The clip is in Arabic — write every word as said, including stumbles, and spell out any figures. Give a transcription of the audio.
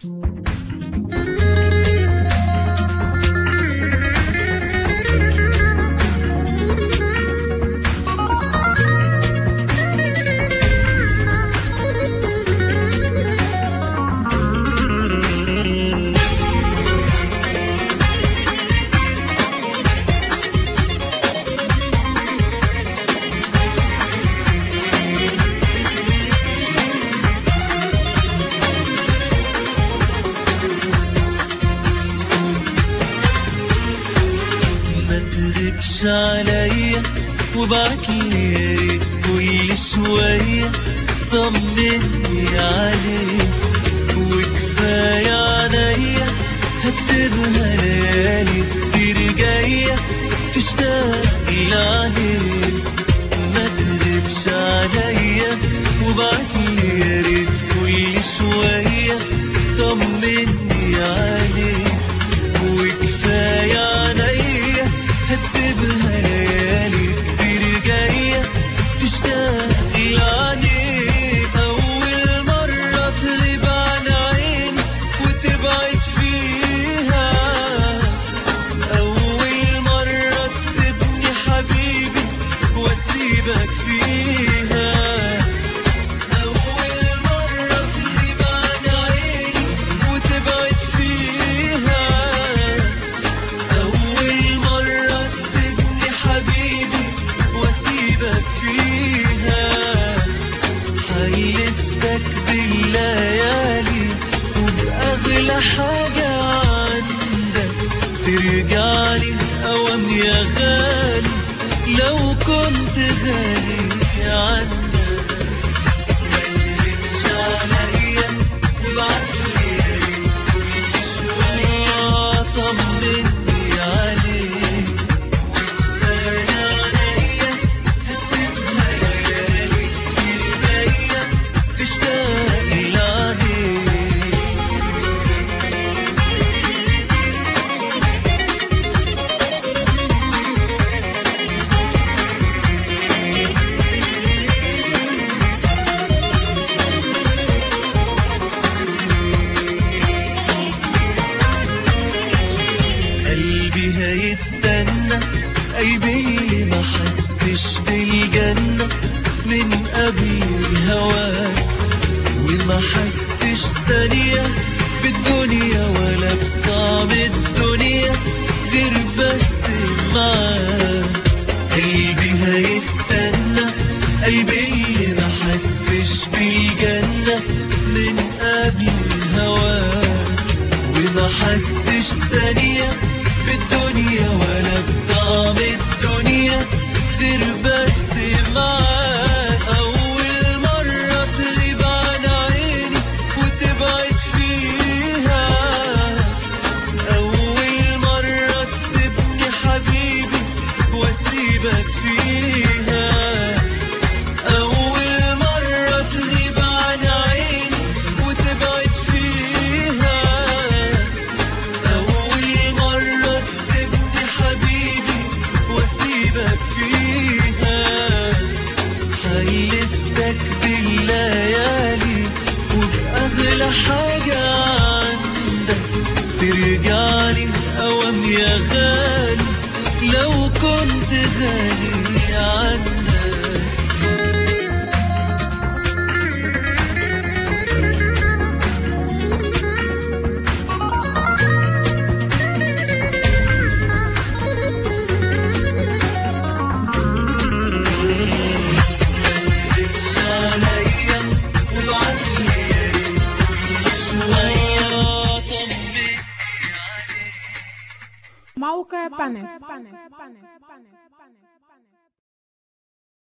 تغيبش عليا وبعتلي يا ريت كل شوية طمني عليك، وكفاية عليا هتسيبها ليالي كتير جاية تشتاق عليك. ما تغيبش عليا وبعتلي يا ريت كل شوية طمني عليك، وكفاية عليا هتسيبها ليالي كتير جاية تشتاق لعنيك. أول مرة تغيب عن عيني وتبعد فيها، أول مرة تسيبني حبيبي واسيبك فيها، أول مرة تغيب عن عيني وتبعد فيها، أول مرة تسيبني حبيبي واسيبك فيها. حلفتك بالليالي وبأغلى حاجة عندك ترجعلي أوام يا غالي لو كنت غالي عندك. متغيبش عليا وبعتلي يا ريت كل شوية طمني عليك، وكفاية عليا هتسيبها ليالي كتير جاية تشتاق لعنيك. قلبي هيستنى قلبي اللي ما حسش بالجنة من قبل هواك، وما حسش ثانية بالدنيا ولا بطعم الدنيا غير بس معاك. قلبي هيستنى قلبي اللي ما حسش بالجنة من قبل هواك، وما حسش ثانية بالدنيا ولا بطعم الدنيا غير بس معاك. أول مرة تغيب عن عيني وتبعد فيها، أول مرة تسيبني حبيبي واسيبك فيها، أول مرة تغيب عن عيني وتبعد فيها، أول مرة تسيبني حبيبي واسيبك فيها. حلفتك بالليالي وبأغلى حاجة عندك ترجعلي أوام يا غالي لو كنت غالي عندك. متغيبش عليا وبعتلي يا ريت كل شوية طمني عليك. موقع بانل.